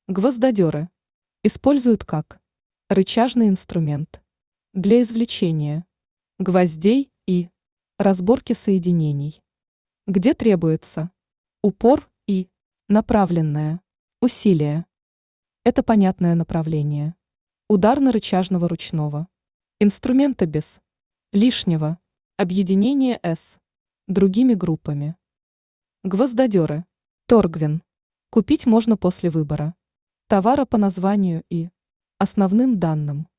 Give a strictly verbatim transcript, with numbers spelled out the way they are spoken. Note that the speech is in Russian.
Гвоздодеры используют как рычажный инструмент для извлечения гвоздей и разборки соединений, где требуется упор и направленное усилие. Это понятное направление. Ударно-рычажного ручного инструмента без лишнего объединения с другими группами. Гвоздодеры. Торгвин. Купить можно после выбора товара по названию и основным данным.